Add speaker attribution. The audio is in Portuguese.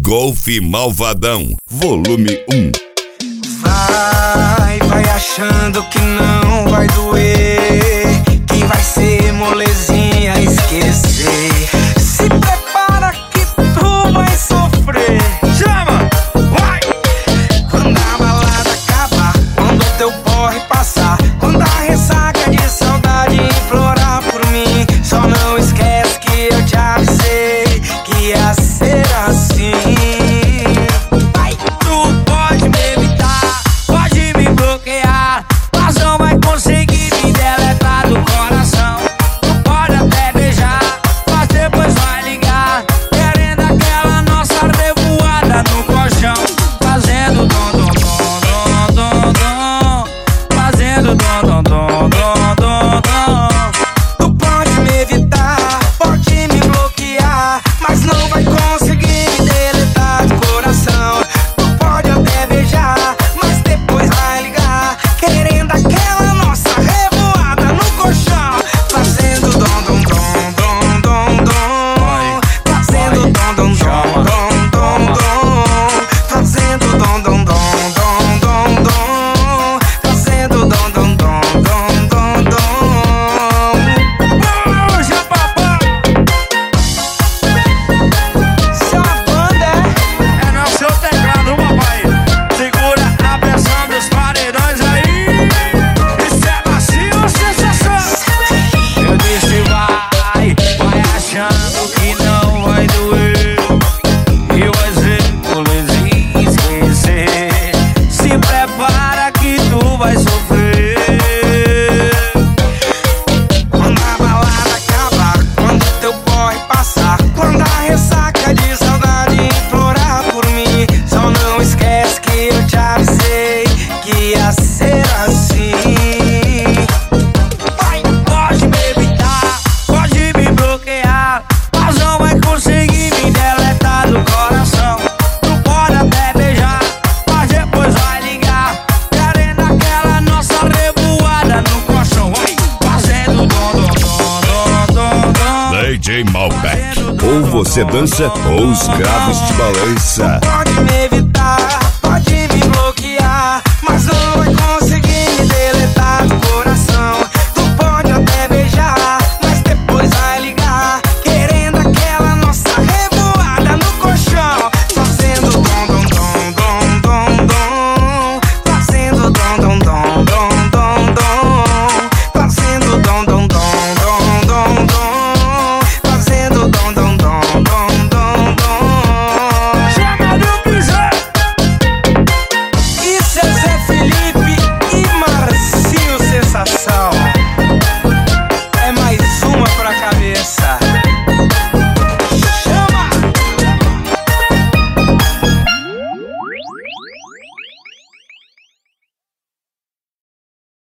Speaker 1: Golf Malvadão, volume 1.
Speaker 2: Vai achando que não vai doer, que vai ser molezinha esquecer. Se prepara que tu vai sofrer. Chama! Vai! Quando a balada acabar, quando o teu porre passar, quando a ressaca de saudade implorar por mim, só não esquece que eu te avisei que ia ser assim. Tu pode me evitar, pode me bloquear, mas não vai conseguir me deletar do coração. Tu pode até beijar, mas depois vai ligar, querendo aquela nossa revoada no colchão. Fazendo dom dom dom dom dom dom, fazendo dom dom dom dom dom dom, fazendo dom dom dom dom dom dom, fazendo dom dom dom.
Speaker 1: DJ Malbec, ou você dança ou os graves te balança.
Speaker 2: Pode me evitar.